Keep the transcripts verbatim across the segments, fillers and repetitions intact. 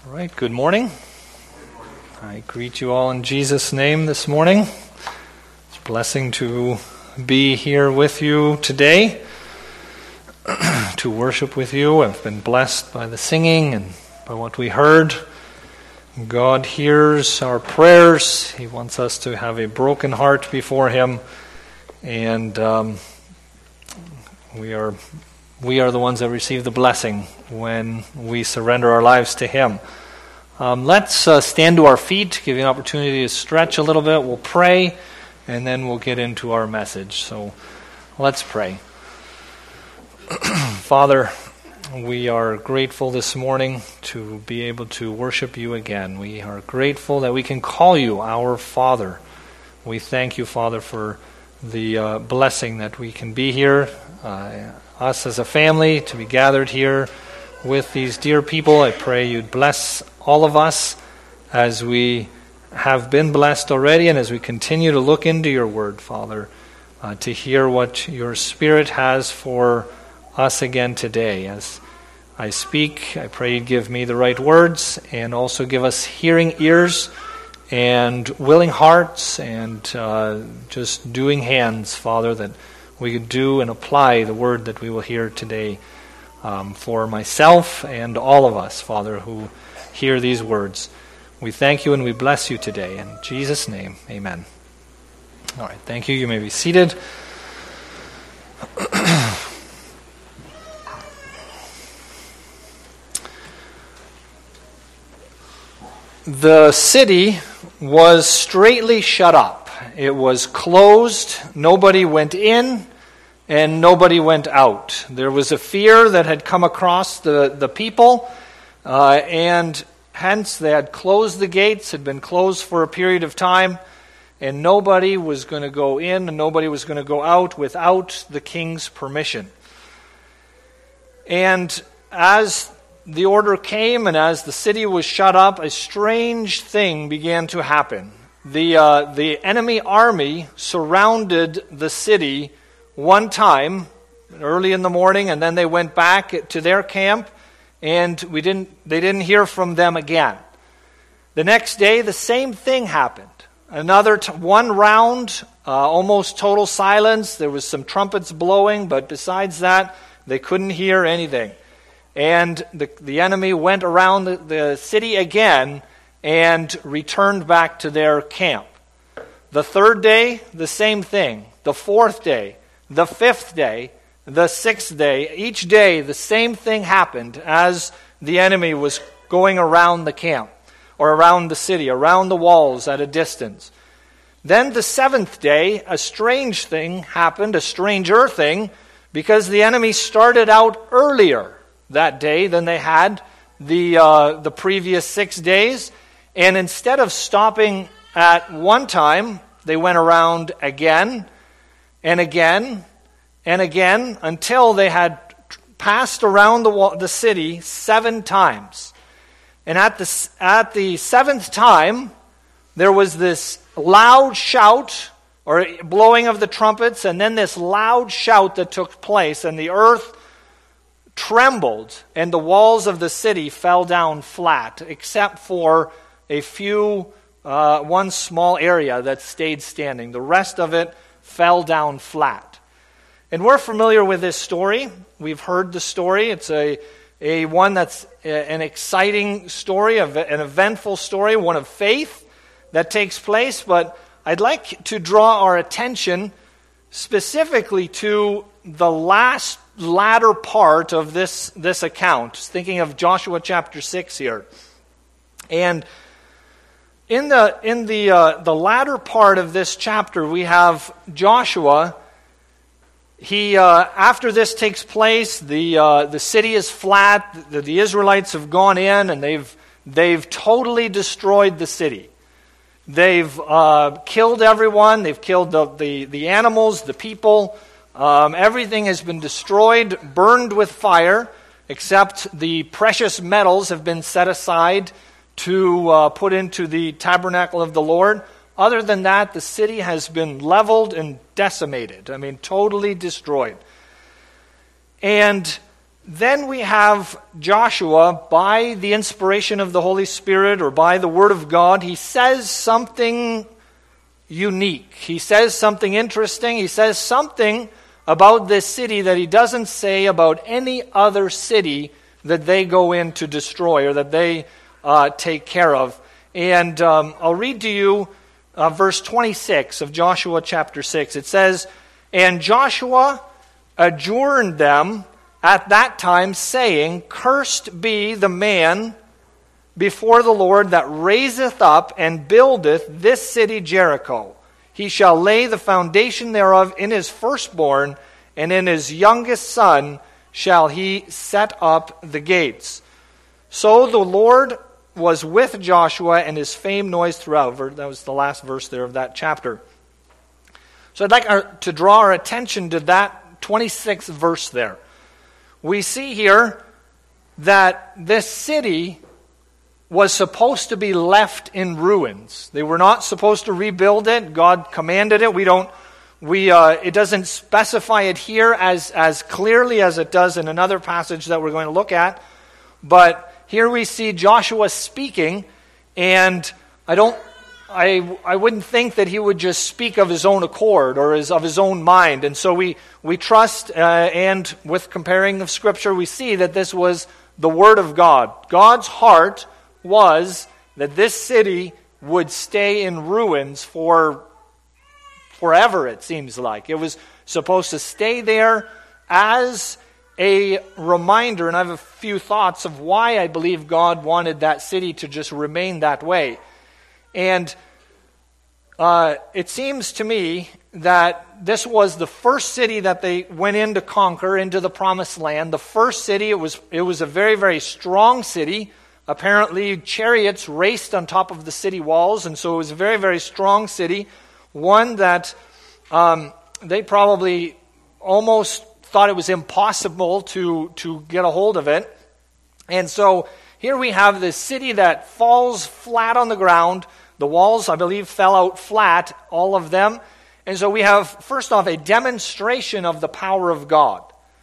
All right, good morning. I greet you all in Jesus' name this morning. It's a blessing to be here with you today, to worship with you. I've been blessed by the singing and by what we heard. God hears our prayers. He wants us to have a broken heart before Him, and um, we are we are the ones that receive the blessing when we surrender our lives to Him. Um, let's uh, stand to our feet, give you an opportunity to stretch a little bit. We'll pray, and then we'll get into our message. So let's pray. Father, we are grateful this morning to be able to worship you again. We are grateful that we can call you our Father. We thank you, Father, for the uh, blessing that we can be here, uh, us as a family, to be gathered here with these dear people. I pray you'd bless all of us as we have been blessed already and as we continue to look into your word, Father, uh, to hear what your Spirit has for us again today. As I speak, I pray you'd give me the right words and also give us hearing ears and willing hearts and uh, just doing hands, Father, that we could do and apply the word that we will hear today um, for myself and all of us, Father, who hear these words. We thank you and we bless you today. In Jesus' name, amen. All right, thank you. You may be seated. The city was straightly shut up. It was closed. Nobody went in and nobody went out. There was a fear that had come across the, the people, uh, and hence they had closed the gates, had been closed for a period of time, and nobody was going to go in and nobody was going to go out without the king's permission. And as the order came and as the city was shut up, a strange thing began to happen. The uh, the enemy army surrounded the city one time, early in the morning, and then they went back to their camp, and we didn't. they didn't hear from them again. The next day, the same thing happened. Another t- one round, uh, almost total silence. There was some trumpets blowing, but besides that, they couldn't hear anything. And the, the enemy went around the, the city again and returned back to their camp. The third day, the same thing. The fourth day, the fifth day, the sixth day. Each day, the same thing happened as the enemy was going around the camp, or around the city, around the walls at a distance. Then the seventh day, a strange thing happened, a stranger thing, because the enemy started out earlier that day than they had the uh, the previous six days. And instead of stopping at one time, they went around again and again and again until they had passed around the wall, the city seven times. And at the, at the seventh time, there was this loud shout, or blowing of the trumpets, and then this loud shout that took place, and the earth trembled, and the walls of the city fell down flat, except for a few, uh, one small area that stayed standing. The rest of it fell down flat. And we're familiar with this story. We've heard the story. It's a, a one that's an exciting story, an eventful story, one of faith that takes place. But I'd like to draw our attention specifically to the last latter part of this, this account, thinking of Joshua chapter six here. And in the in the uh, the latter part of this chapter, we have Joshua. He uh, after this takes place, the uh, the city is flat. The, the Israelites have gone in and they've they've totally destroyed the city. They've uh, killed everyone. They've killed the the, the animals, the people. Um, everything has been destroyed, burned with fire, except the precious metals have been set aside to uh, put into the tabernacle of the Lord. Other than that, the city has been leveled and decimated. I mean, totally destroyed. And then we have Joshua, by the inspiration of the Holy Spirit or by the Word of God, he says something unique. He says something interesting. He says something about this city that he doesn't say about any other city that they go in to destroy or that they uh, take care of. And um, I'll read to you uh, verse twenty-six of Joshua chapter six. It says, "And Joshua adjured them at that time, saying, Cursed be the man before the Lord that raiseth up and buildeth this city Jericho. He shall lay the foundation thereof in his firstborn, and in his youngest son shall he set up the gates." So the Lord was with Joshua, and his fame noised throughout. That was the last verse there of that chapter. So I'd like our, to draw our attention to that twenty-sixth verse there. We see here that this city was supposed to be left in ruins. They were not supposed to rebuild it. God commanded it. We don't. We. Uh, it doesn't specify it here as as clearly as it does in another passage that we're going to look at. But here we see Joshua speaking, and I don't. I I wouldn't think that he would just speak of his own accord or his, of his own mind. And so we we trust, uh, and with comparing of Scripture, we see that this was the Word of God. God's heart was that this city would stay in ruins for forever, it seems like. It was supposed to stay there as a reminder, and I have a few thoughts of why I believe God wanted that city to just remain that way. And uh, it seems to me that this was the first city that they went in to conquer, into the promised land. The first city, it was it was a very, very strong city. Apparently, chariots raced on top of the city walls, and so it was a very, very strong city. One that um, they probably almost thought it was impossible to, to get a hold of it. And so here we have this city that falls flat on the ground. The walls, I believe, fell out flat, all of them. And so we have, first off, a demonstration of the power of God.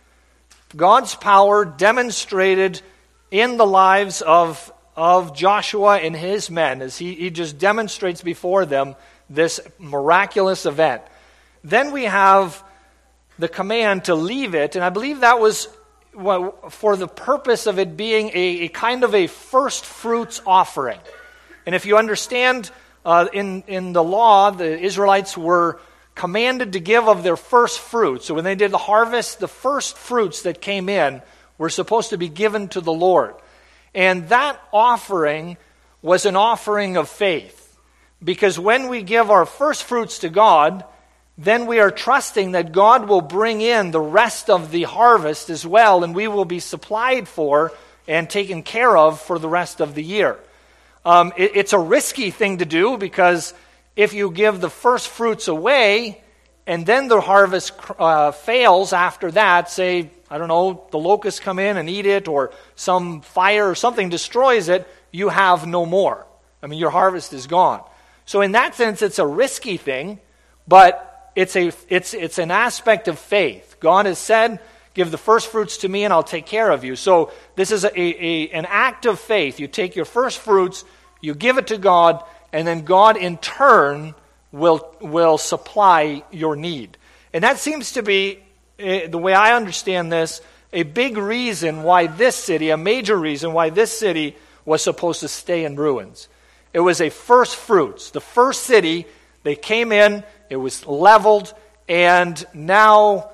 God's power demonstrated in the lives of, of Joshua and his men, as he, he just demonstrates before them this miraculous event. Then we have the command to leave it, and I believe that was well, for the purpose of it being a, a kind of a first fruits offering. And if you understand, uh, in, in the law, the Israelites were commanded to give of their first fruits. So when they did the harvest, the first fruits that came in were supposed to be given to the Lord. And that offering was an offering of faith. Because when we give our first fruits to God, then we are trusting that God will bring in the rest of the harvest as well, and we will be supplied for and taken care of for the rest of the year. Um, it, it's a risky thing to do, because if you give the first fruits away and then the harvest uh, fails after that, say, I don't know, the locusts come in and eat it, or some fire or something destroys it, you have no more. I mean, your harvest is gone. So in that sense, it's a risky thing, but it's a it's it's an aspect of faith. God has said, give the first fruits to me and I'll take care of you. So this is a, a an act of faith. You take your first fruits, you give it to God, and then God in turn will will supply your need. And that seems to be, uh, the way I understand this, a big reason why this city, a major reason why this city was supposed to stay in ruins. It was a first fruits. The first city, they came in, it was leveled, and now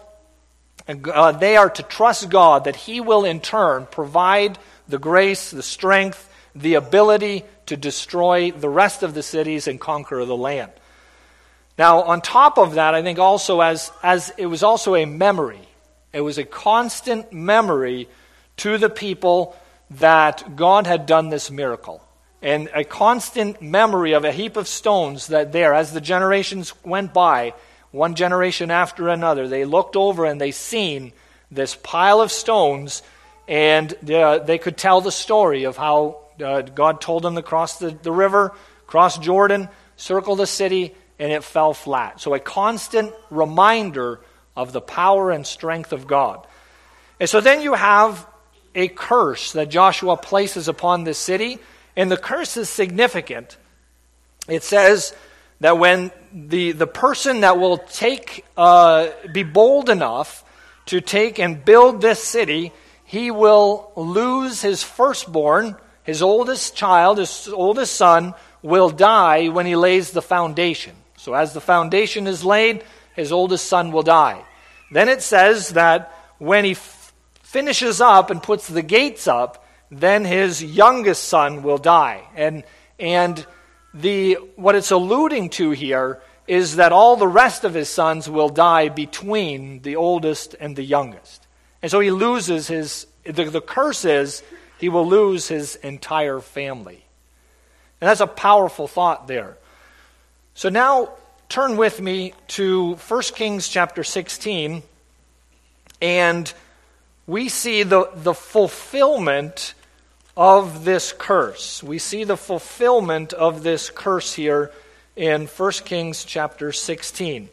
uh, they are to trust God that He will in turn provide the grace, the strength, the ability to destroy the rest of the cities and conquer the land. Now, on top of that, I think also as as it was also a memory. It was a constant memory to the people that God had done this miracle. And a constant memory of a heap of stones that there, as the generations went by, one generation after another, they looked over and they seen this pile of stones, and uh, they could tell the story of how uh, God told them to cross the, the river, cross Jordan, circle the city, and it fell flat. So a constant reminder of the power and strength of God. And so then you have a curse that Joshua places upon this city, and the curse is significant. It says that when the, the person that will take, uh, be bold enough to take and build this city, he will lose his firstborn, his oldest child, his oldest son, will die when he lays the foundation. So as the foundation is laid, his oldest son will die. Then it says that when he f- finishes up and puts the gates up, then his youngest son will die. And and the what it's alluding to here is that all the rest of his sons will die between the oldest and the youngest. And so he loses his, the, the curse is he will lose his entire family. And that's a powerful thought there. So now turn with me to First Kings chapter sixteen, and we see the, the fulfillment of this curse. We see the fulfillment of this curse here in First Kings chapter sixteen.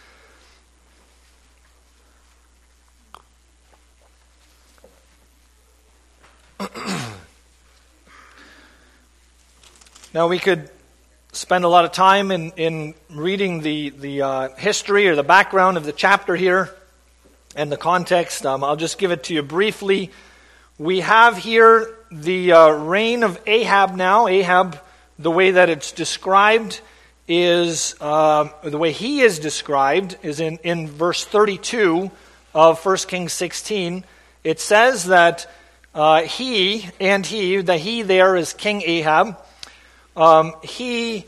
Now we could spend a lot of time in, in reading the, the uh, history or the background of the chapter here and the context. Um, I'll just give it to you briefly. We have here the uh, reign of Ahab now. Ahab, the way that it's described is, uh, the way he is described is in, in verse thirty-two of First Kings sixteen. It says that uh, he, and he, the he there is King Ahab. Um, he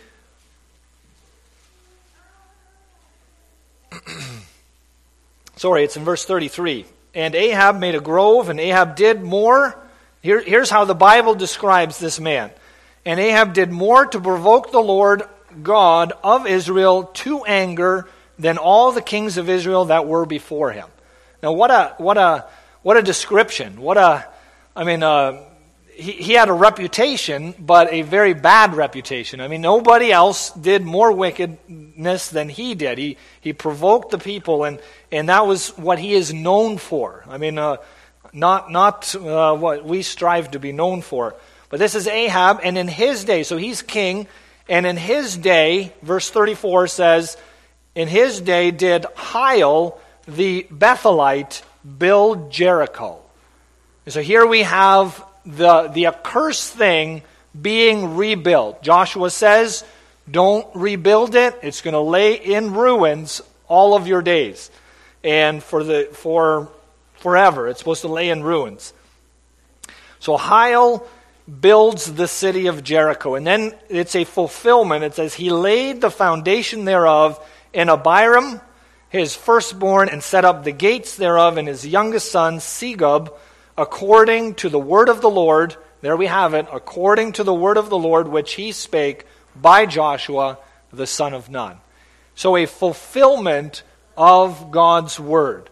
sorry, it's in verse thirty-three. And Ahab made a grove, and Ahab did more. Here, here's how the Bible describes this man. And Ahab did more to provoke the Lord God of Israel to anger than all the kings of Israel that were before him. Now, what a what a what a description! What a I mean. Uh, He, he had a reputation, but a very bad reputation. I mean, nobody else did more wickedness than he did. He he provoked the people, and, and that was what he is known for. I mean, uh, not not uh, what we strive to be known for. But this is Ahab, and in his day, so he's king, and in his day, verse thirty-four says, in his day did Hiel the Bethelite build Jericho. And so here we have the the accursed thing being rebuilt. Joshua says, don't rebuild it. It's going to lay in ruins all of your days. And for the for forever. It's supposed to lay in ruins. So Hiel builds the city of Jericho. And then it's a fulfillment. It says, he laid the foundation thereof in Abiram, his firstborn, and set up the gates thereof, and his youngest son, Segub, according to the word of the Lord. There we have it, according to the word of the Lord, which he spake by Joshua, the son of Nun. So a fulfillment of God's word.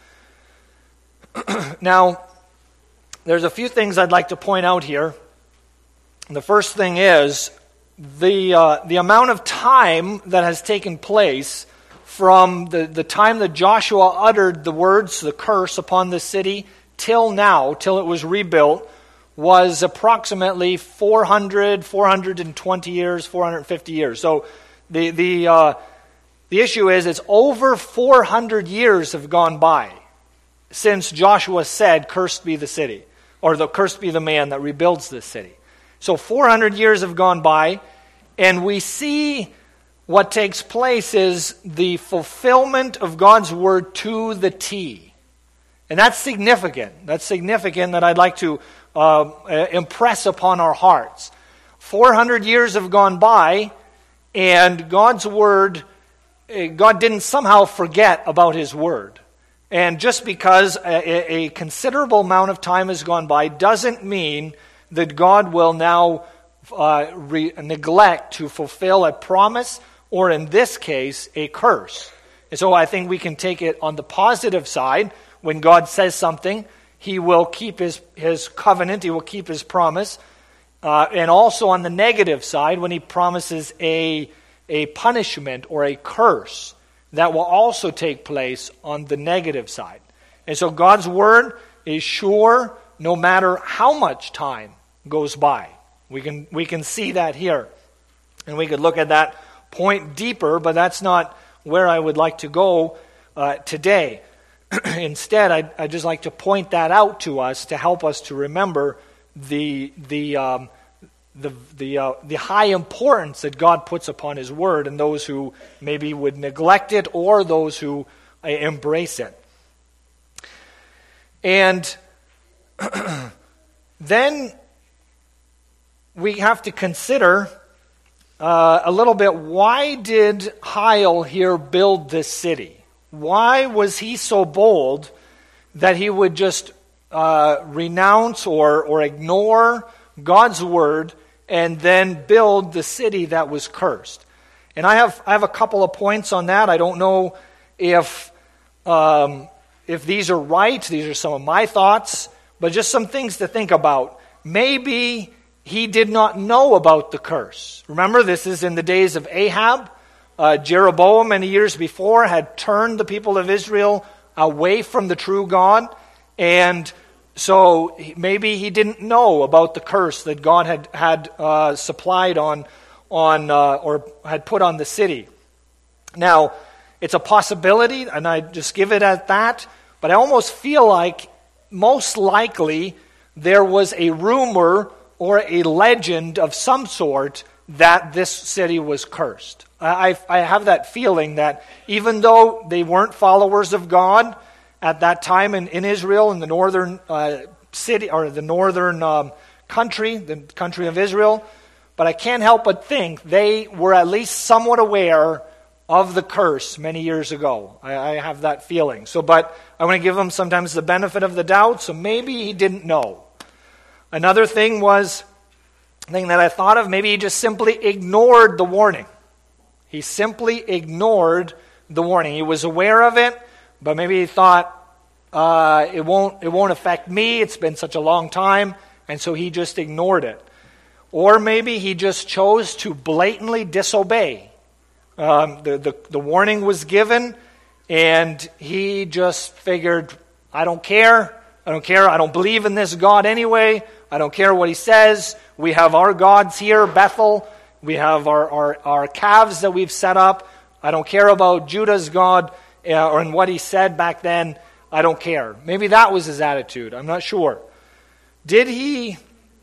Now, there's a few things I'd like to point out here. The first thing is the uh, the amount of time that has taken place from the, the time that Joshua uttered the words, the curse upon the city, till now, till it was rebuilt, was approximately four hundred, four hundred twenty years, four hundred fifty years. So the the uh, the issue is it's over four hundred years have gone by since Joshua said, "Cursed be the city," or the cursed be the man that rebuilds this city. So four hundred years have gone by, and we see what takes place is the fulfillment of God's word to the T. And that's significant. That's significant that I'd like to uh, impress upon our hearts. four hundred years have gone by, and God's word, God didn't somehow forget about his word. And just because a, a considerable amount of time has gone by doesn't mean that God will now uh, re- neglect to fulfill a promise, or in this case, a curse. And so I think we can take it on the positive side. When God says something, he will keep his, his covenant, he will keep his promise. Uh, and also on the negative side, when he promises a, a punishment or a curse, that will also take place on the negative side. And so God's word is sure, no matter how much time goes by. We can we can see that here. And we could look at that point deeper, but that's not where I would like to go uh, today. Instead, I'd, I'd just like to point that out to us to help us to remember the the um, the the, uh, the high importance that God puts upon His Word, and those who maybe would neglect it or those who uh, embrace it. And then we have to consider uh, a little bit, why did Hiel here build this city? Why was he so bold that he would just uh, renounce or, or ignore God's word and then build the city that was cursed? And I have I have a couple of points on that. I don't know if um, if these are right. These are some of my thoughts, but just some things to think about. Maybe he did not know about the curse. Remember, this is in the days of Ahab. Uh, Jeroboam, many years before, had turned the people of Israel away from the true God. And so maybe he didn't know about the curse that God had, had uh, supplied on, on uh, or had put on the city. Now, it's a possibility, and I just give it at that, but I almost feel like most likely there was a rumor or a legend of some sort that this city was cursed. I, I have that feeling that even though they weren't followers of God at that time in, in Israel, in the northern uh, city, or the northern um, country, the country of Israel, but I can't help but think they were at least somewhat aware of the curse many years ago. I, I have that feeling. So, but I want to give them sometimes the benefit of the doubt, so maybe he didn't know. Another thing was, thing that I thought of, maybe he just simply ignored the warning. He simply ignored the warning. He was aware of it, but maybe he thought, uh, it won't it won't affect me. It's been such a long time, and so he just ignored it. Or maybe he just chose to blatantly disobey. Um, the, the, the warning was given, and he just figured, I don't care. I don't care. I don't believe in this God anyway. I don't care what he says. We have our gods here, Bethel. We have our, our, our calves that we've set up. I don't care about Judah's God uh, or in what he said back then. I don't care. Maybe that was his attitude. I'm not sure. Did he,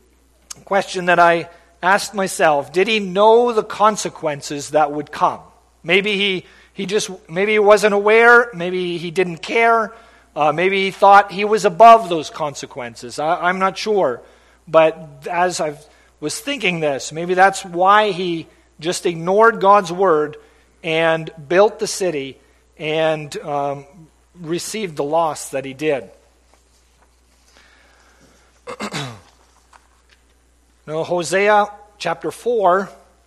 question that I asked myself, did he know the consequences that would come? Maybe he, he just, maybe he wasn't aware. Maybe he didn't care. Uh, maybe he thought he was above those consequences. I, I'm not sure. But as I was thinking this, maybe that's why he just ignored God's word and built the city and um, received the loss that he did. Now, Hosea chapter four,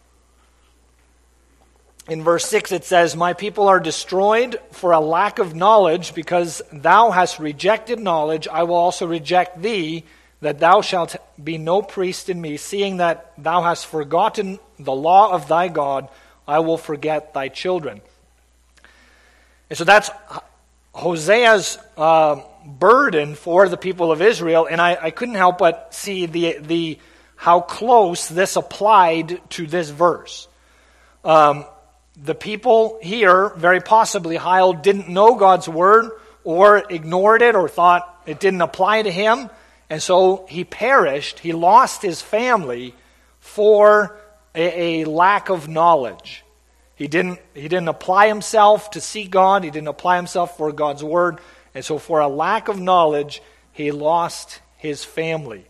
in verse six it says, "My people are destroyed for a lack of knowledge, because thou hast rejected knowledge. I will also reject thee, that thou shalt be no priest in me. Seeing that thou hast forgotten the law of thy God, I will forget thy children." And so that's Hosea's uh, burden for the people of Israel, and I, I couldn't help but see the the how close this applied to this verse. Um, the people here, very possibly, Hiel didn't know God's word, or ignored it, or thought it didn't apply to him. And so he perished, he lost his family for a, a lack of knowledge. He didn't, he didn't apply himself to seek God, he didn't apply himself for God's word, and so for a lack of knowledge, he lost his family.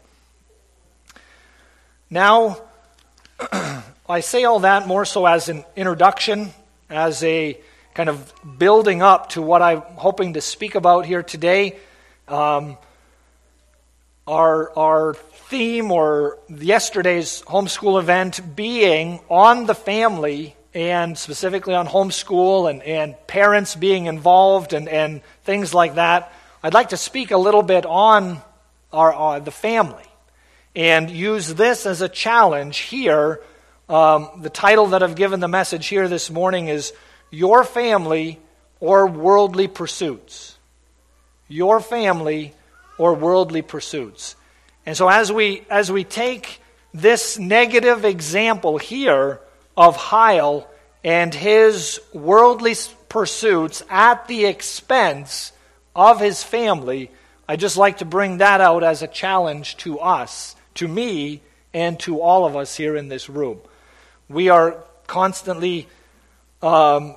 Now, I say all that more so as an introduction, as a kind of building up to what I'm hoping to speak about here today. Um, Our our theme, or yesterday's homeschool event, being on the family, and specifically on homeschool and, and parents being involved and, and things like that. I'd like to speak a little bit on our, our the family and use this as a challenge here. Um, the title that I've given the message here this morning is Your Family or Worldly Pursuits. Your Family or worldly pursuits. And so as we as we take this negative example here of Hiel and his worldly pursuits at the expense of his family, I just like to bring that out as a challenge to us, to me, and to all of us here in this room. We are constantly, um,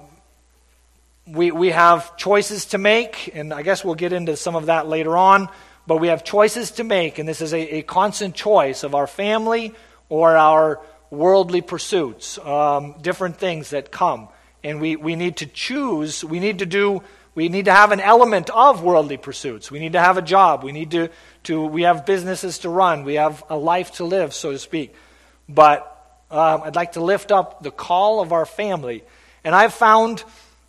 we we have choices to make, and I guess we'll get into some of that later on, but we have choices to make, and this is a, a constant choice of our family or our worldly pursuits, um, different things that come. And we, we need to choose, we need to do, we need to have an element of worldly pursuits. We need to have a job. We need to, to we have businesses to run. We have a life to live, so to speak. But um, I'd like to lift up the call of our family. And I've found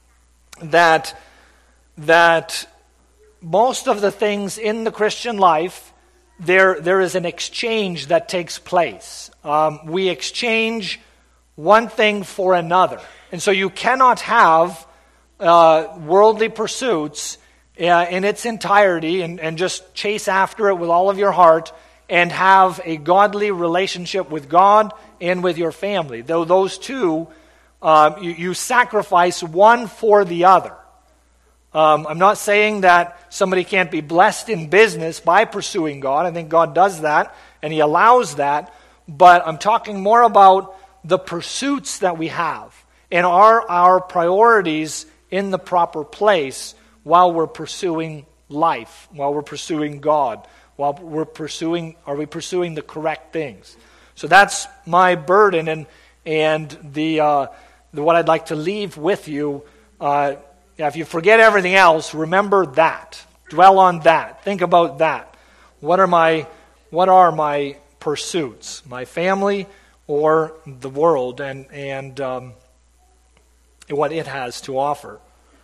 that that most of the things in the Christian life, there there is an exchange that takes place. Um, we exchange one thing for another. And so you cannot have uh, worldly pursuits uh, in its entirety and, and just chase after it with all of your heart and have a godly relationship with God and with your family. Though those two, um, you, you sacrifice one for the other. Um, I'm not saying that somebody can't be blessed in business by pursuing God. I think God does that, and He allows that. But I'm talking more about the pursuits that we have. And are our priorities in the proper place while we're pursuing life, while we're pursuing God, while we're pursuing, are we pursuing the correct things? So that's my burden, and and the, uh, the what I'd like to leave with you. Uh, if you forget everything else, remember that. Dwell on that. Think about that. What are my what are my pursuits? My family or the world, and and um, what it has to offer.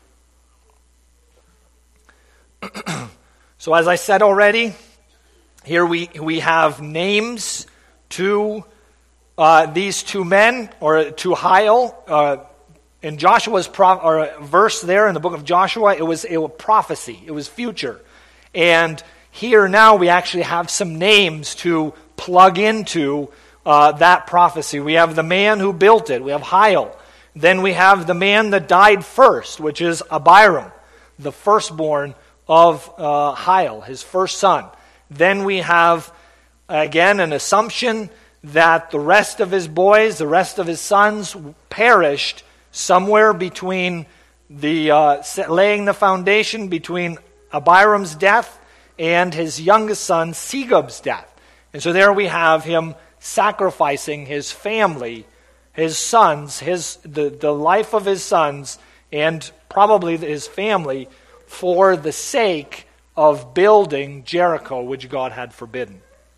So as I said already, here we, we have names to uh, these two men, or to Hiel. Uh, in Joshua's pro- or verse there in the book of Joshua, it was, it was prophecy. It was future. And here now we actually have some names to plug into uh, that prophecy. We have the man who built it. We have Hiel. Then we have the man that died first, which is Abiram, the firstborn of uh, Hiel, his first son. Then we have, again, an assumption that the rest of his boys, the rest of his sons, perished somewhere between the uh, laying the foundation between Abiram's death and his youngest son, Segub's death. And so there we have him sacrificing his family, his sons, his the, the life of his sons, and probably his family, for the sake of building Jericho, which God had forbidden.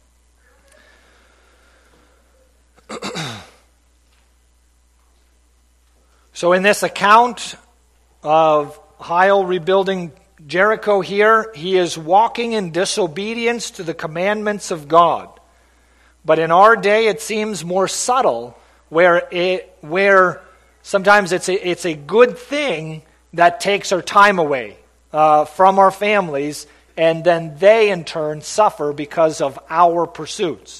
So in this account of Hiel rebuilding Jericho here, he is walking in disobedience to the commandments of God. But in our day, it seems more subtle, where it where sometimes it's a, it's a good thing that takes our time away uh, from our families, and then they in turn suffer because of our pursuits.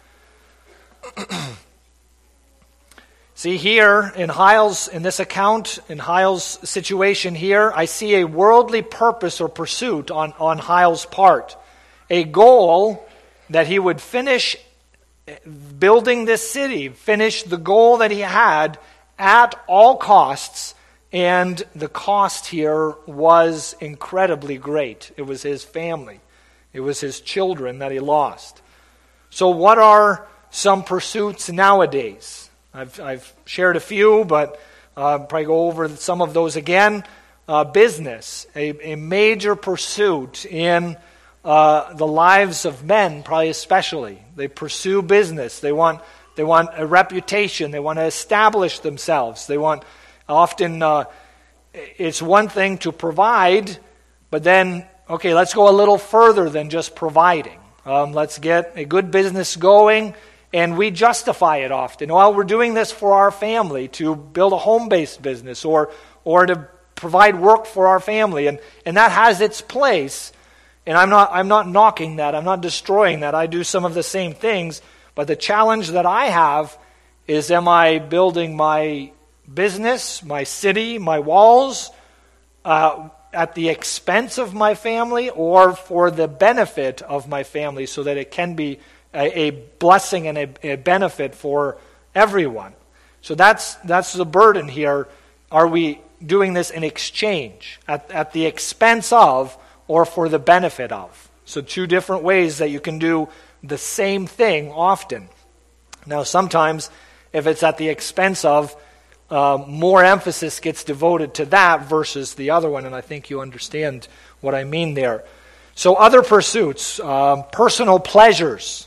See here in Hiel's, in this account, in Hiel's situation here, I see a worldly purpose or pursuit on, on Hiel's part. A goal that he would finish building this city, finish the goal that he had at all costs, and the cost here was incredibly great. It was his family. It was his children that he lost. So what are some pursuits nowadays? I've, I've shared a few, but uh, probably go over some of those again. Uh, business, a, a major pursuit in uh, the lives of men, probably especially. They pursue business. They want they want a reputation. They want to establish themselves. They want often. Uh, it's one thing to provide, but then okay, let's go a little further than just providing. Um, let's get a good business going. And we justify it often. Well, we're doing this for our family, to build a home-based business, or or to provide work for our family. And, and that has its place. And I'm not I'm not knocking that. I'm not destroying that. I do some of the same things. But the challenge that I have is, am I building my business, my city, my walls uh, at the expense of my family, or for the benefit of my family, so that it can be a, a blessing and a, a benefit for everyone? So that's that's the burden here. Are we doing this in exchange, at, at the expense of, or for the benefit of? So two different ways that you can do the same thing often. Now sometimes, if it's at the expense of, uh, more emphasis gets devoted to that versus the other one, and I think you understand what I mean there. So other pursuits, um, personal pleasures,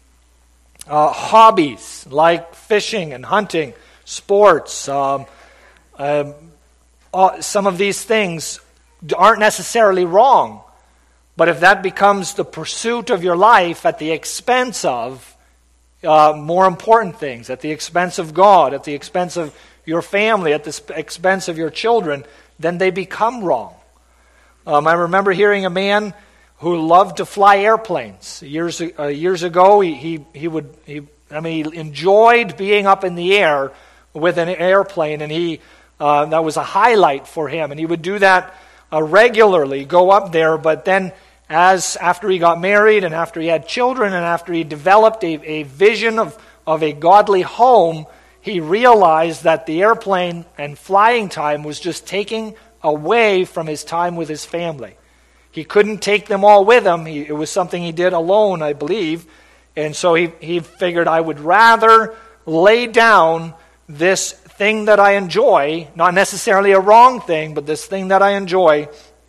uh, hobbies like fishing and hunting, sports, um, uh, uh, some of these things aren't necessarily wrong, but if that becomes the pursuit of your life at the expense of uh, more important things, at the expense of God, at the expense of your family, at the expense of your children, then they become wrong. Um, I remember hearing a man who loved to fly airplanes. Years uh, years ago, he he he would he I mean he enjoyed being up in the air with an airplane, and he uh, that was a highlight for him, and he would do that uh, regularly, go up there. But then, as after he got married, and after he had children, and after he developed a, a vision of of a godly home, he realized that the airplane and flying time was just taking away from his time with his family. He couldn't take them all with him. He, it was something he did alone, I believe. And so he, he figured, I would rather lay down this thing that I enjoy, not necessarily a wrong thing, but this thing that I enjoy,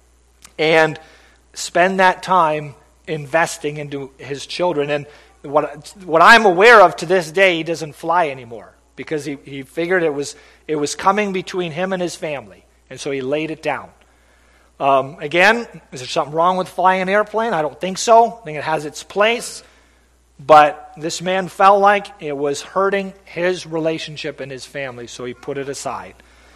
and spend that time investing into his children. And what what I'm aware of to this day, he doesn't fly anymore, because he, he figured it was it was coming between him and his family, and so he laid it down. Um, again, is there something wrong with flying an airplane? I don't think so. I think it has its place. But this man felt like it was hurting his relationship and his family, so he put it aside.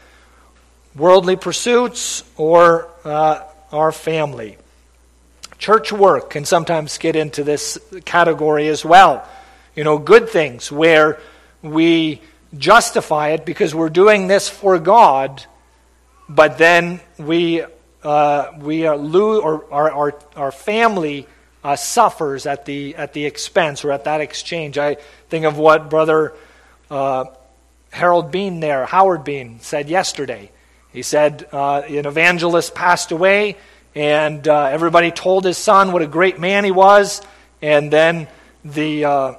Worldly pursuits or uh, our family. Church work can sometimes get into this category as well. You know, good things where we justify it because we're doing this for God, but then we uh, we are lose, or our our, our family uh, suffers at the at the expense or at that exchange. I think of what Brother uh, Harold Bean there, Howard Bean, said yesterday. He said uh, an evangelist passed away, and uh, everybody told his son what a great man he was, and then the uh,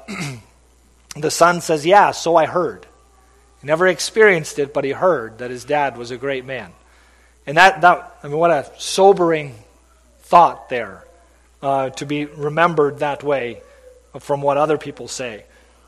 the son says, "Yeah, so I heard." He never experienced it, but he heard that his dad was a great man. And that, that I mean, what a sobering thought there, uh, to be remembered that way from what other people say.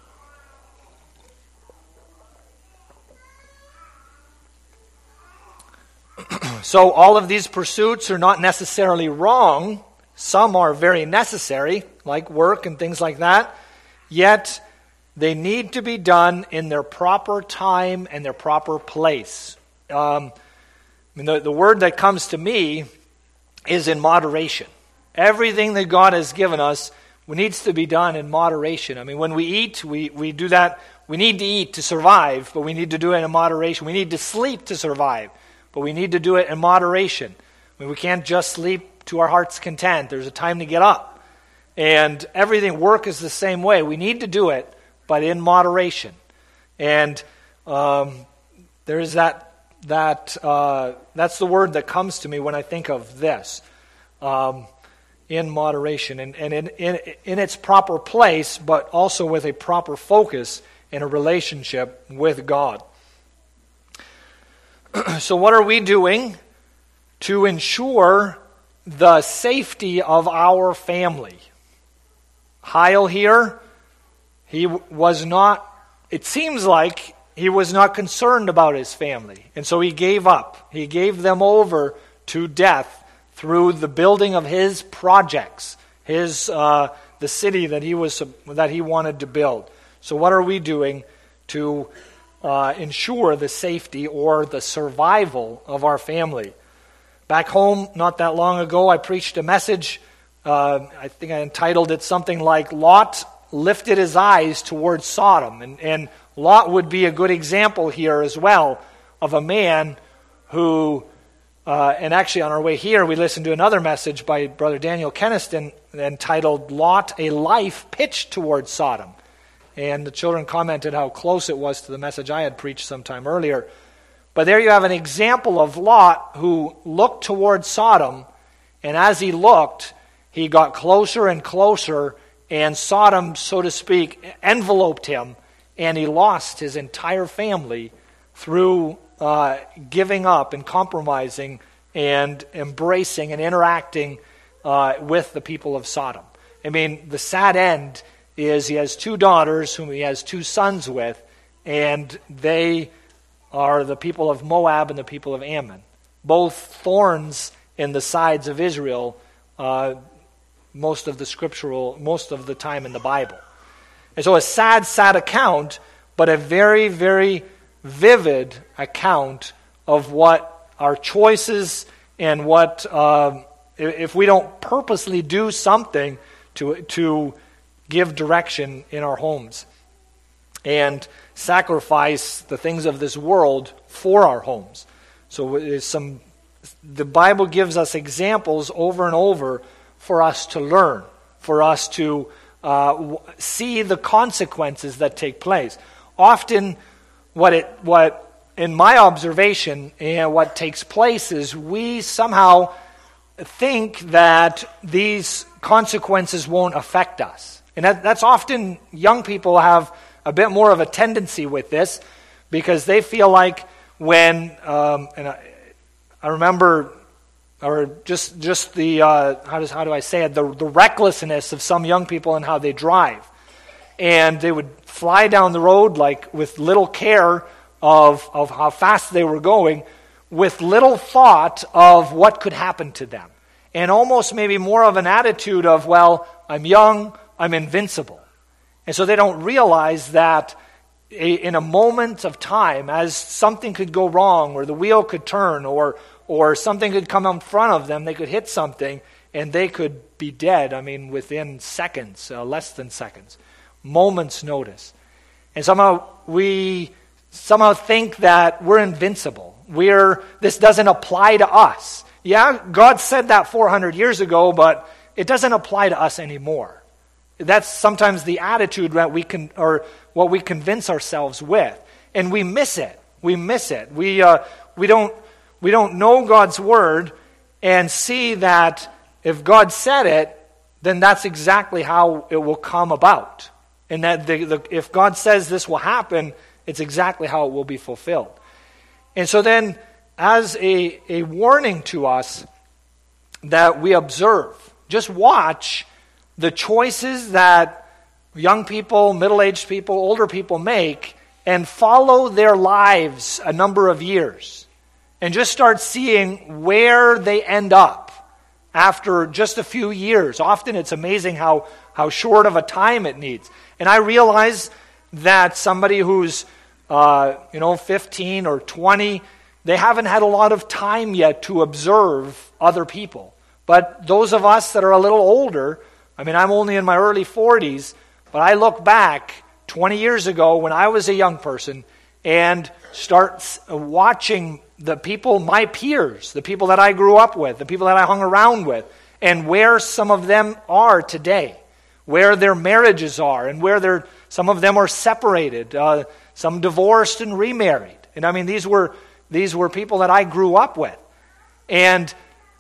So all of these pursuits are not necessarily wrong. Some are very necessary, like work and things like that. Yet they need to be done in their proper time and their proper place. Um, I mean, the, the word that comes to me is in moderation. Everything that God has given us needs to be done in moderation. I mean, when we eat, we, we do that. We need to eat to survive, but we need to do it in moderation. We need to sleep to survive, but we need to do it in moderation. I mean, we can't just sleep to our heart's content. There's a time to get up. And everything, work is the same way. We need to do it, but in moderation. And um, there is that, that uh, that's the word that comes to me when I think of this. Um, in moderation, and, and in, in, in its proper place, but also with a proper focus in a relationship with God. So what are we doing to ensure the safety of our family? Heil here, he was not, it seems like he was not concerned about his family. And so he gave up. He gave them over to death through the building of his projects, his uh, the city that he was that he wanted to build. So what are we doing to uh, ensure the safety or the survival of our family? Back home, not that long ago, I preached a message uh, I think I entitled it something like Lot lifted his eyes towards Sodom. And, and Lot would be a good example here as well of a man who, uh, and actually on our way here, we listened to another message by Brother Daniel Keniston entitled Lot, a Life Pitched Towards Sodom. And the children commented how close it was to the message I had preached sometime earlier. But there you have an example of Lot who looked towards Sodom, and as he looked, he got closer and closer, and Sodom, so to speak, enveloped him, and he lost his entire family through uh, giving up and compromising and embracing and interacting uh, with the people of Sodom. I mean, the sad end is he has two daughters whom he has two sons with, and they are the people of Moab and the people of Ammon, both thorns in the sides of Israel uh, most of the scriptural, most of the time in the Bible. And so a sad, sad account, but a very, very vivid account of what our choices and what, uh, if we don't purposely do something to to give direction in our homes and sacrifice the things of this world for our homes. So it's some, the Bible gives us examples over and over for us to learn, for us to uh, see the consequences that take place. Often, what it what in my observation and what takes place is we somehow think that these consequences won't affect us. And that, that's often, young people have a bit more of a tendency with this because they feel like when, um, and I, I remember, or just just the, uh, how, does, how do I say it, the, the recklessness of some young people and how they drive. And they would fly down the road like with little care of, of how fast they were going, with little thought of what could happen to them. And almost maybe more of an attitude of, well, I'm young, I'm invincible. And so they don't realize that in a moment of time, as something could go wrong, or the wheel could turn, or or something could come in front of them, they could hit something, and they could be dead, I mean, within seconds, uh, less than seconds, moments' notice. And somehow we somehow think that we're invincible. We're this doesn't apply to us. Yeah, God said that four hundred years ago, but it doesn't apply to us anymore. That's sometimes the attitude that we can, or what we convince ourselves with, and we miss it. We miss it. We uh, we don't we don't know God's word and see that if God said it, then that's exactly how it will come about, and that the, the, if God says this will happen, it's exactly how it will be fulfilled. And so then, as a a warning to us, that we observe, just watch the choices that young people, middle-aged people, older people make, and follow their lives a number of years. And just start seeing where they end up after just a few years. Often it's amazing how, how short of a time it needs. And I realize that somebody who's uh, you know, fifteen or twenty, they haven't had a lot of time yet to observe other people. But those of us that are a little older, I mean, I'm only in my early forties, but I look back twenty years ago when I was a young person and start watching the people, my peers, the people that I grew up with, the people that I hung around with, and where some of them are today, where their marriages are, and where they're, some of them are separated, uh, some divorced and remarried. And I mean, these were these were people that I grew up with. And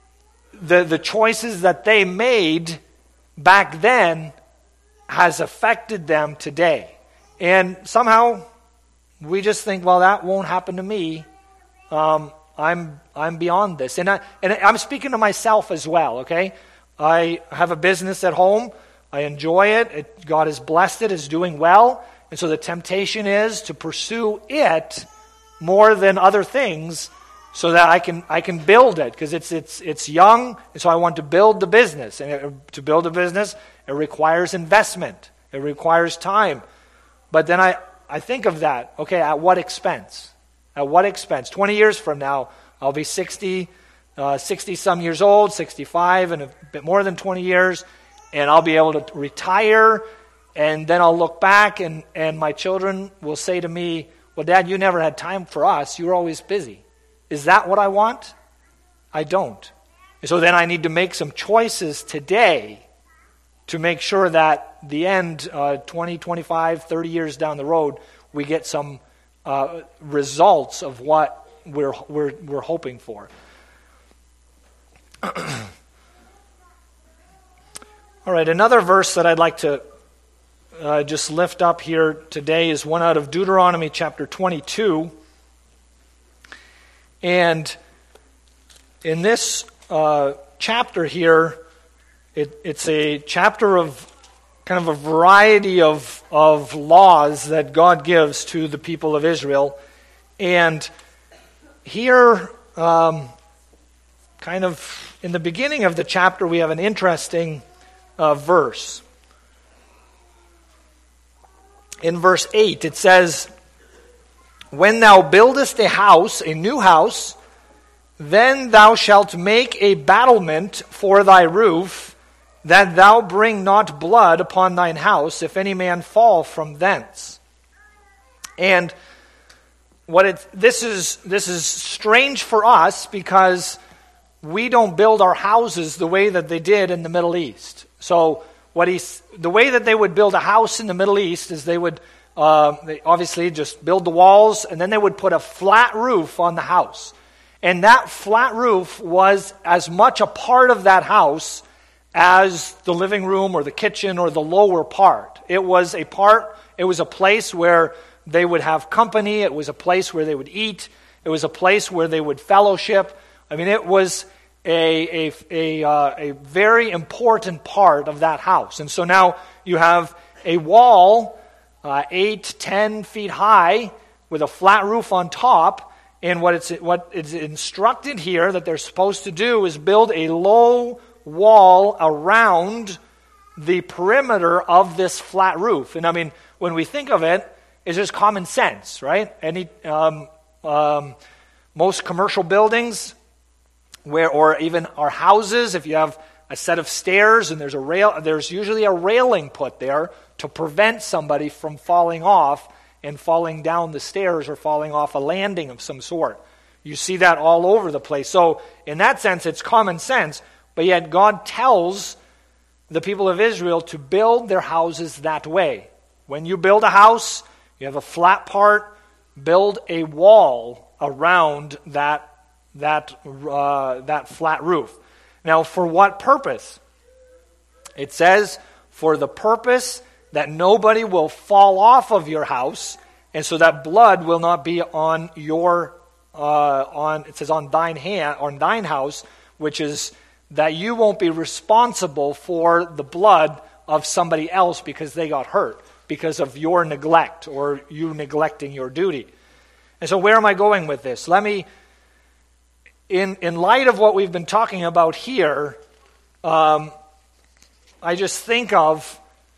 the the choices that they made back then has affected them today. And somehow we just think, well, that won't happen to me. Um, I'm I'm beyond this. And, I, and I'm speaking to myself as well, okay? I have a business at home. I enjoy it. it. God has blessed it. It's doing well. And so the temptation is to pursue it more than other things so that I can I can build it, because it's it's it's young, and so I want to build the business. And it, to build a business, it requires investment. It requires time. But then I, I think of that, okay, at what expense? At what expense? twenty years from now, I'll be sixty, uh, sixty-some years old, sixty-five, and a bit more than twenty years, and I'll be able to retire, and then I'll look back, and, and my children will say to me, well, Dad, you never had time for us. You were always busy. Is that what I want? I don't. And so then I need to make some choices today to make sure that the end, uh, twenty, twenty-five, thirty years down the road, we get some uh, results of what we're we're we're hoping for. All right, another verse that I'd like to uh, just lift up here today is one out of Deuteronomy chapter twenty-two. And in this uh, chapter here, it, it's a chapter of kind of a variety of, of laws that God gives to the people of Israel. And here, um, kind of in the beginning of the chapter, we have an interesting uh, verse. In verse eight, it says, when thou buildest a house, a new house, then thou shalt make a battlement for thy roof, that thou bring not blood upon thine house, if any man fall from thence. And what it this is this is strange for us because we don't build our houses the way that they did in the Middle East. So what he's the way that they would build a house in the Middle East is they would uh, they obviously just build the walls, and then they would put a flat roof on the house. And that flat roof was as much a part of that house as the living room or the kitchen or the lower part. It was a part, it was a place where they would have company. It was a place where they would eat. It was a place where they would fellowship. I mean, it was a, a, a, uh, a very important part of that house. And so now you have a wall, uh, eight, ten feet high, with a flat roof on top. And what it's what it's instructed here that they're supposed to do is build a low wall around the perimeter of this flat roof. And I mean, when we think of it, it's just common sense, right? Any um, um, most commercial buildings, where or even our houses, if you have a set of stairs and there's a rail, there's usually a railing put there to prevent somebody from falling off and falling down the stairs or falling off a landing of some sort. You see that all over the place. So in that sense, it's common sense, but yet God tells the people of Israel to build their houses that way. When you build a house, you have a flat part, build a wall around that, that, uh, that flat roof. Now, for what purpose? It says, for the purpose that nobody will fall off of your house, and so that blood will not be on your, uh, on it says on thine hand, on thine house, which is that you won't be responsible for the blood of somebody else because they got hurt, because of your neglect or you neglecting your duty. And so where am I going with this? Let me, in, in light of what we've been talking about here, um, I just think of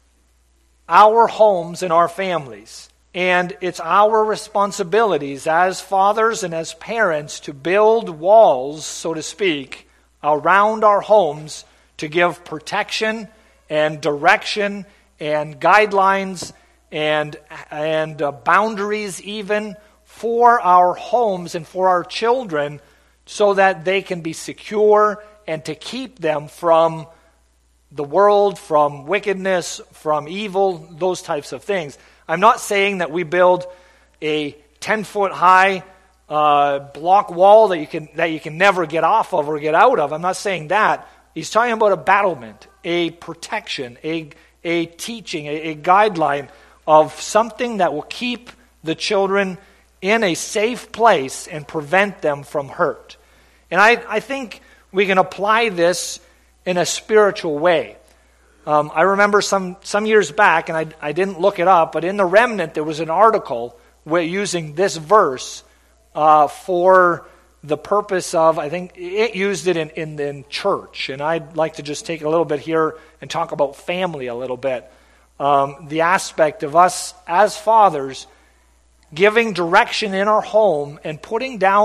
our homes and our families. And it's our responsibilities as fathers and as parents to build walls, so to speak, around our homes to give protection and direction and guidelines and, and uh, boundaries even for our homes and for our children so that they can be secure and to keep them from the world, from wickedness, from evil, those types of things. I'm not saying that we build a ten-foot high uh, block wall that you can that you can never get off of or get out of. I'm not saying that. He's talking about a battlement, a protection, a a teaching, a, a guideline of something that will keep the children in a safe place and prevent them from hurt. And I, I think we can apply this in a spiritual way. Um, I remember some, some years back, and I, I didn't look it up, but in the Remnant there was an article where, using this verse uh, for the purpose of, I think it used it in, in, in church. And I'd like to just take a little bit here and talk about family a little bit. Um, the aspect of us as fathers giving direction in our home and putting down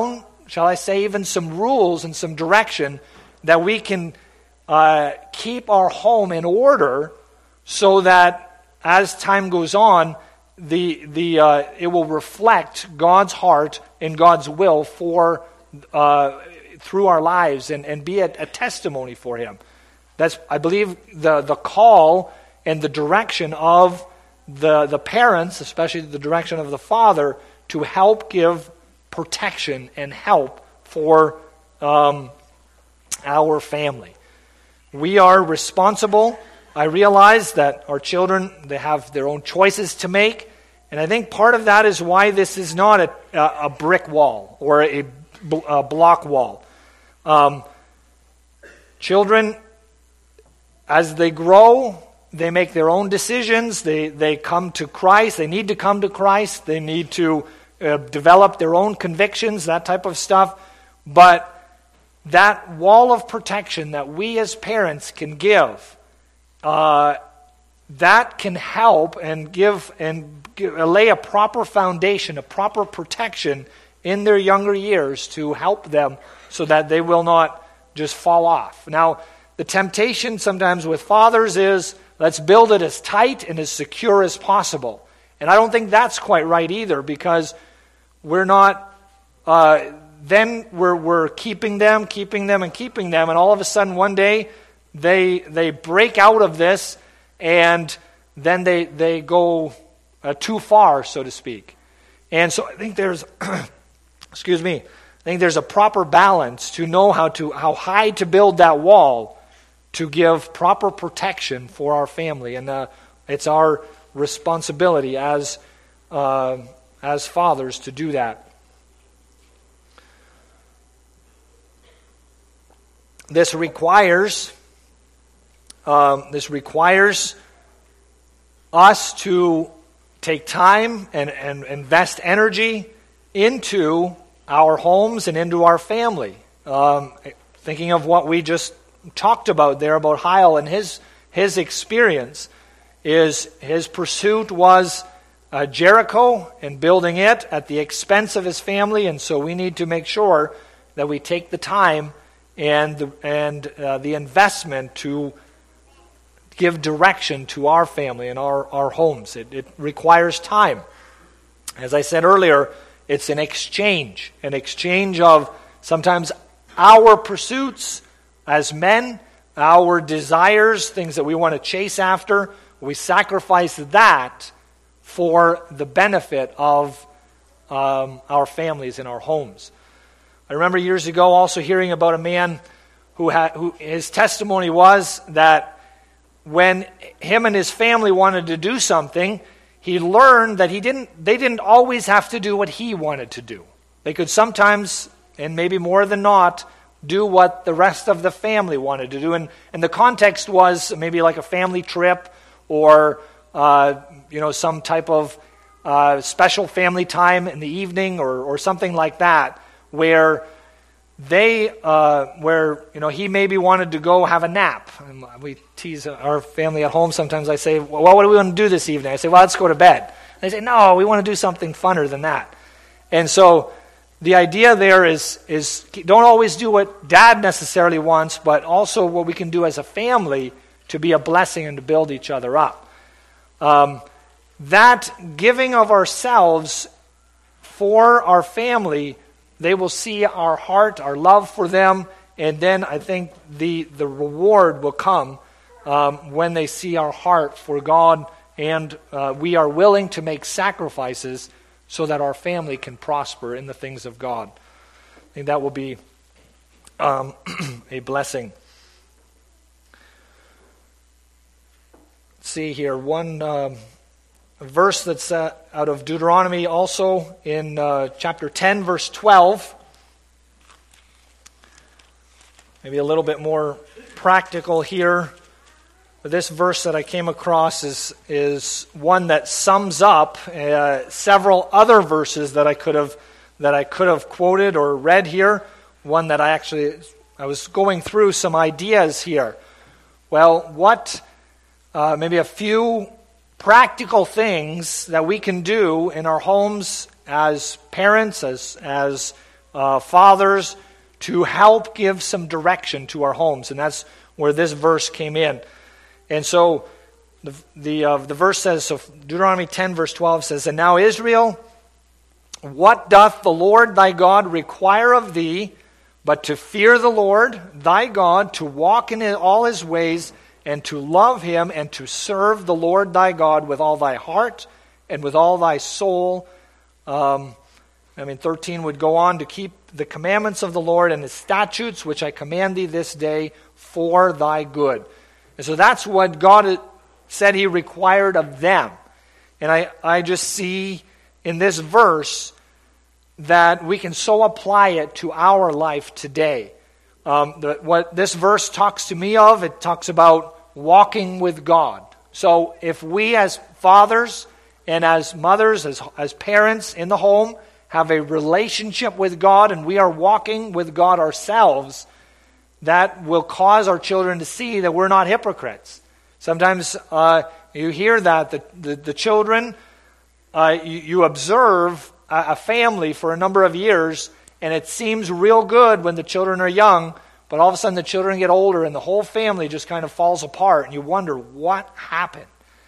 shall I say, even some rules and some direction that we can uh, keep our home in order so that as time goes on, the the uh, it will reflect God's heart and God's will for uh, through our lives and, and be a, a testimony for Him. That's, I believe, the, the call and the direction of the the parents, especially the direction of the father, to help give protection and help for um, our family. We are responsible. I realize that our children, they have their own choices to make, and I think part of that is why this is not a, a brick wall or a, a block wall. Um, children, as they grow, they make their own decisions. They they come to Christ. They need to come to Christ. They need to uh, develop their own convictions, that type of stuff. But that wall of protection that we as parents can give, uh, that can help and give and give, lay a proper foundation, a proper protection in their younger years to help them so that they will not just fall off. Now, the temptation sometimes with fathers is, let's build it as tight and as secure as possible. And I don't think that's quite right either, because we're not, uh, then we're we're keeping them, keeping them, and keeping them, and all of a sudden one day they they break out of this, and then they, they go uh, too far, so to speak. And so I think there's, excuse me, I think there's a proper balance to know how to how high to build that wall to give proper protection for our family. And uh, it's our responsibility as uh, as fathers to do that. This requires um, this requires us to take time and, and invest energy into our homes and into our family. Um, thinking of what we just talked about there about Heil and his his experience, is his pursuit was uh, Jericho and building it at the expense of his family, and so we need to make sure that we take the time and the, and uh, the investment to give direction to our family and our, our homes. It, it requires time. As I said earlier, it's an exchange, an exchange of sometimes our pursuits as men, our desires, things that we want to chase after. We sacrifice that for the benefit of um, our families and our homes. I remember years ago also hearing about a man who had, who his testimony was that when him and his family wanted to do something, he learned that he didn't. They didn't always have to do what he wanted to do. They could sometimes, and maybe more than not, do what the rest of the family wanted to do. And, and the context was maybe like a family trip or uh, you know some type of uh, special family time in the evening or, or something like that, where they, uh, where you know he maybe wanted to go have a nap. And we tease our family at home sometimes. I say, well, what do we want to do this evening? I say, well, let's go to bed. And they say, no, we want to do something funner than that. And so the idea there is, is don't always do what dad necessarily wants, but also what we can do as a family to be a blessing and to build each other up. Um, that giving of ourselves for our family, they will see our heart, our love for them, and then I think the, the reward will come um, when they see our heart for God, and uh, we are willing to make sacrifices so that our family can prosper in the things of God. I think that will be um, a blessing. Let's see here, one um, verse that's uh, out of Deuteronomy also in uh, chapter ten, verse twelve. Maybe a little bit more practical here. But this verse that I came across is is one that sums up uh, several other verses that I could have that I could have quoted or read here. One that I actually I was going through some ideas here. Well, what uh, maybe a few practical things that we can do in our homes as parents, as as uh, fathers to help give some direction to our homes. And that's where this verse came in. And so the the, uh, the verse says, so Deuteronomy ten verse twelve says, "And now Israel, what doth the Lord thy God require of thee, but to fear the Lord thy God, to walk in all his ways, and to love him, and to serve the Lord thy God with all thy heart and with all thy soul." Um, I mean, thirteen would go on, "to keep the commandments of the Lord and his statutes, which I command thee this day for thy good." And so that's what God said he required of them. And I, I just see in this verse that we can so apply it to our life today. Um, the, what this verse talks to me of, it talks about walking with God. So if we as fathers and as mothers, as, as parents in the home, have a relationship with God and we are walking with God ourselves, that will cause our children to see that we're not hypocrites. Sometimes uh, you hear that, the, the, the children, uh, you, you observe a, a family for a number of years, and it seems real good when the children are young, but all of a sudden the children get older and the whole family just kind of falls apart, and you wonder what happened.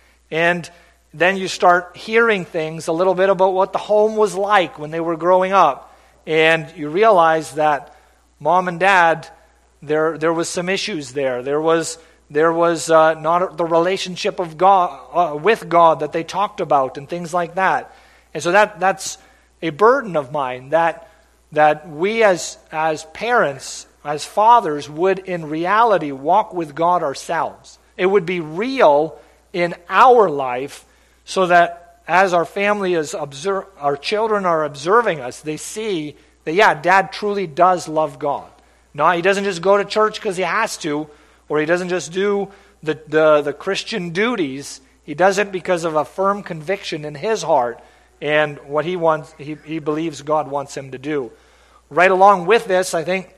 And then you start hearing things a little bit about what the home was like when they were growing up, and you realize that mom and dad, there there was some issues there. There was there was uh, not the relationship of God uh, with God that they talked about, and things like that. And so that that's a burden of mine, that that we as as parents, as fathers, would in reality walk with God ourselves. It would be real in our life, so that as our family is observe, our children are observing us, they see that, yeah, Dad truly does love God. No, he doesn't just go to church because he has to, or he doesn't just do the, the, the Christian duties. He does it because of a firm conviction in his heart and what he wants, he, he believes God wants him to do. Right along with this, I think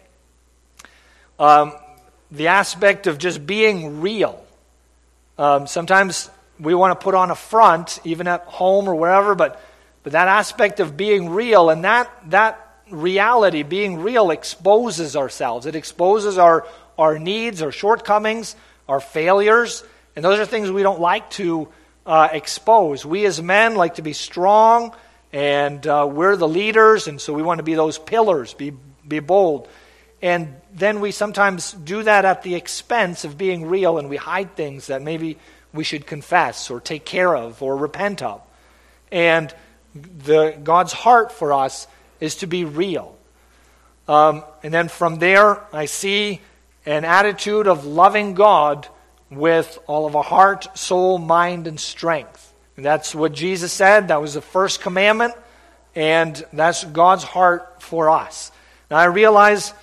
um, the aspect of just being real. Um, sometimes we want to put on a front, even at home or wherever, but but that aspect of being real, and that that reality, being real, exposes ourselves. It exposes our, our needs, our shortcomings, our failures, and those are things we don't like to uh, expose. We as men like to be strong, and uh, we're the leaders, and so we want to be those pillars, be be bold. And then we sometimes do that at the expense of being real, and we hide things that maybe we should confess or take care of or repent of. And the God's heart for us is to be real. Um, and then from there, I see an attitude of loving God with all of our heart, soul, mind, and strength. And that's what Jesus said. That was the first commandment, and that's God's heart for us. Now I realize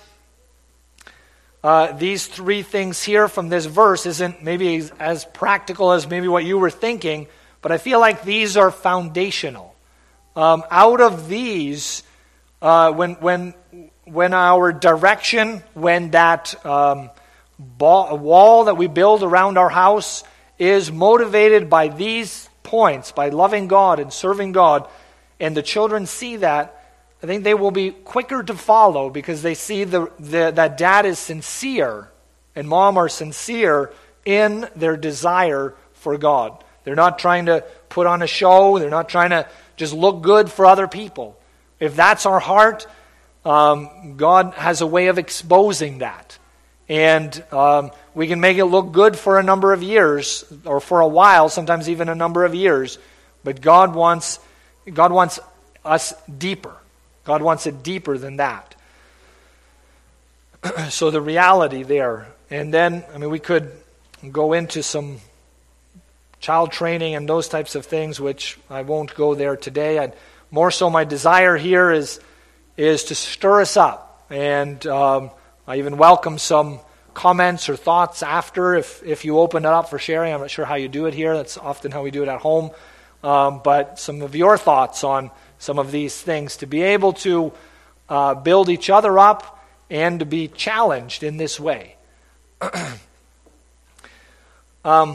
Uh, these three things here from this verse isn't maybe as, as practical as maybe what you were thinking, but I feel like these are foundational. Um, out of these, uh, when when when our direction, when that um, ball, wall that we build around our house is motivated by these points, by loving God and serving God, and the children see that, I think they will be quicker to follow because they see the, the, that dad is sincere and mom are sincere in their desire for God. They're not trying to put on a show. They're not trying to just look good for other people. If that's our heart, um, God has a way of exposing that. And um, we can make it look good for a number of years or for a while, sometimes even a number of years. But God wants, God wants us deeper. God wants it deeper than that. So the reality there. And then, I mean, we could go into some child training and those types of things, which I won't go there today. I'd, more so my desire here is, is to stir us up. And um, I even welcome some comments or thoughts after if, if you open it up for sharing. I'm not sure how you do it here. That's often how we do it at home. Um, but some of your thoughts on some of these things, to be able to uh, build each other up and to be challenged in this way. um,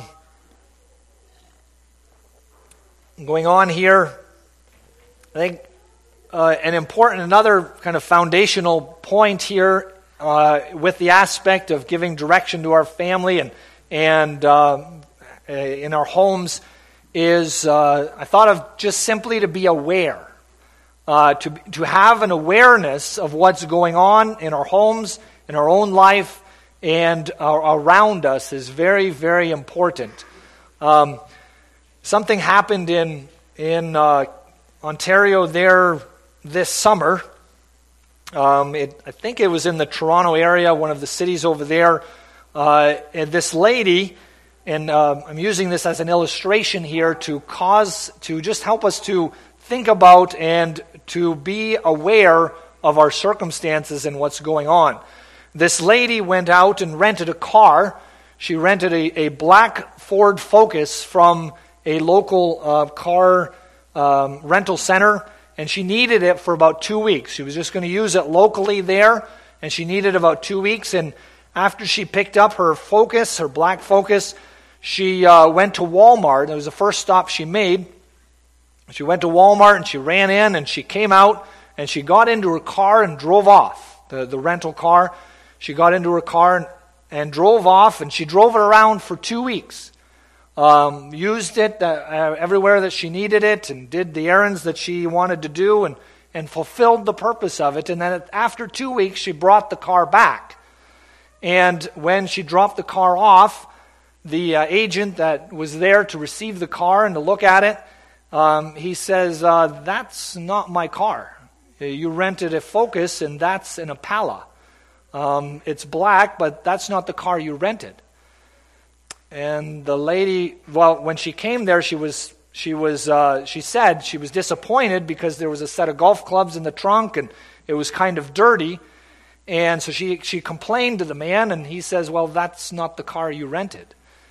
going on here, I think uh, an important, another kind of foundational point here uh, with the aspect of giving direction to our family and and uh, in our homes is uh, I thought of just simply to be aware, uh, to to have an awareness of what's going on in our homes, in our own life, and uh, around us is very, very important. Um, something happened in in uh, Ontario there this summer. Um, it, I think it was in the Toronto area, one of the cities over there. Uh, and this lady, and uh, I'm using this as an illustration here to cause, to just help us to think about and to be aware of our circumstances and what's going on. This lady went out and rented a car. She rented a, a black Ford Focus from a local uh, car um, rental center, and she needed it for about two weeks. She was just going to use it locally there, and she needed about two weeks. And after she picked up her Focus, her black Focus, she uh, went to Walmart. It was the first stop she made. She went to Walmart, and she ran in, and she came out, and she got into her car and drove off, the, the rental car. She got into her car and, and drove off, and she drove it around for two weeks. Um, used it uh, everywhere that she needed it and did the errands that she wanted to do and, and fulfilled the purpose of it. And then after two weeks, she brought the car back. And when she dropped the car off, the uh, agent that was there to receive the car and to look at it, um, he says, uh, that's not my car. You rented a Focus, and that's an Impala. Um, it's black, but that's not the car you rented. And the lady, well, when she came there, she was, she was, uh, she said she was disappointed because there was a set of golf clubs in the trunk and it was kind of dirty. And so she, she complained to the man, and he says, well, that's not the car you rented.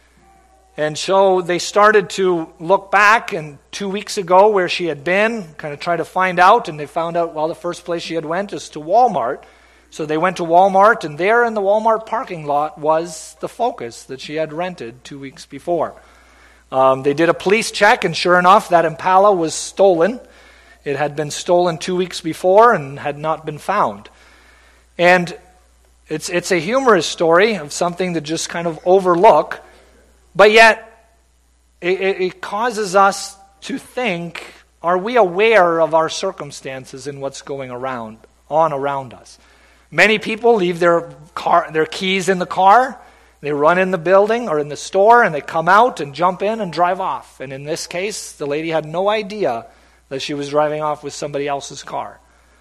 And so they started to look back, and two weeks ago where she had been, kind of try to find out, and they found out, well, the first place she had went is to Walmart. So they went to Walmart, and there in the Walmart parking lot was the Focus that she had rented two weeks before. Um, they did a police check, and sure enough, that Impala was stolen. It had been stolen two weeks before and had not been found. And it's it's a humorous story of something to just kind of overlook, but yet it, it causes us to think, are we aware of our circumstances and what's going around on around us? Many people leave their car, their keys in the car. They run in the building or in the store, and they come out and jump in and drive off. And in this case, the lady had no idea that she was driving off with somebody else's car.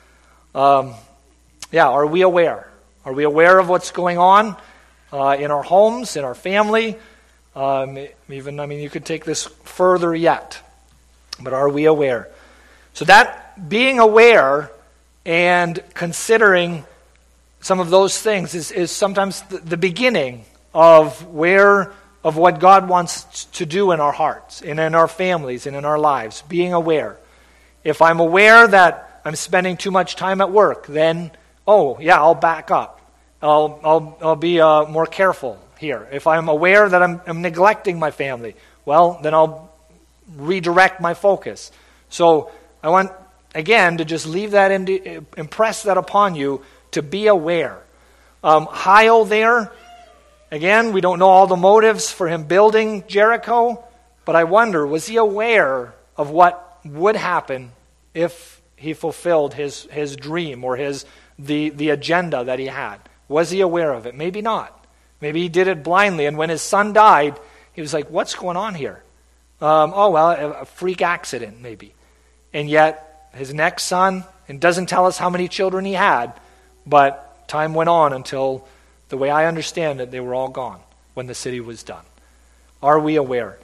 Um, yeah, are we aware? Are we aware of what's going on uh, in our homes, in our family? Um, even, I mean, you could take this further yet. But are we aware? So that being aware and considering some of those things is, is sometimes the, the beginning of where of what God wants to do in our hearts and in our families and in our lives. Being aware. If I'm aware that I'm spending too much time at work, then oh yeah, I'll back up. I'll I'll I'll be uh, more careful here. If I'm aware that I'm, I'm neglecting my family, well then I'll redirect my focus. So I want again to just leave that in, impress that upon you. To be aware. Um, Hiel there, again, we don't know all the motives for him building Jericho, but I wonder, was he aware of what would happen if he fulfilled his, his dream or his the, the agenda that he had? Was he aware of it? Maybe not. Maybe he did it blindly, and when his son died, he was like, what's going on here? Um, oh, well, a, a freak accident, maybe. And yet, his next son, and doesn't tell us how many children he had, but time went on until, the way I understand it, they were all gone when the city was done. Are we aware?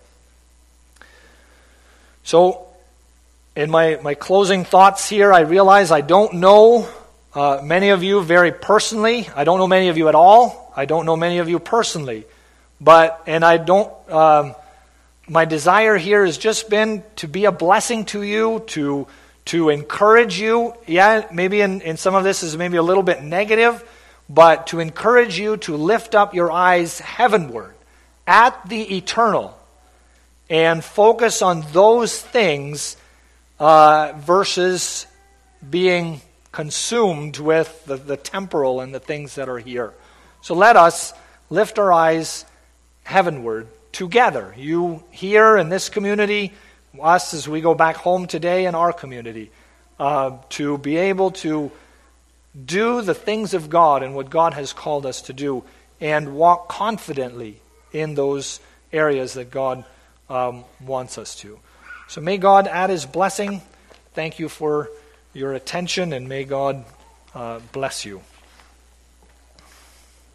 So, in my, my closing thoughts here, I realize I don't know uh, many of you very personally. I don't know many of you at all. I don't know many of you personally. But, and I don't, um, my desire here has just been to be a blessing to you, to to encourage you. Yeah, maybe in, in some of this is maybe a little bit negative, but to encourage you to lift up your eyes heavenward at the eternal and focus on those things uh, versus being consumed with the, the temporal and the things that are here. So let us lift our eyes heavenward together. You here in this community, us as we go back home today in our community, uh, to be able to do the things of God and what God has called us to do, and walk confidently in those areas that God um, wants us to. So may God add His blessing. Thank you for your attention, and may God uh, bless you.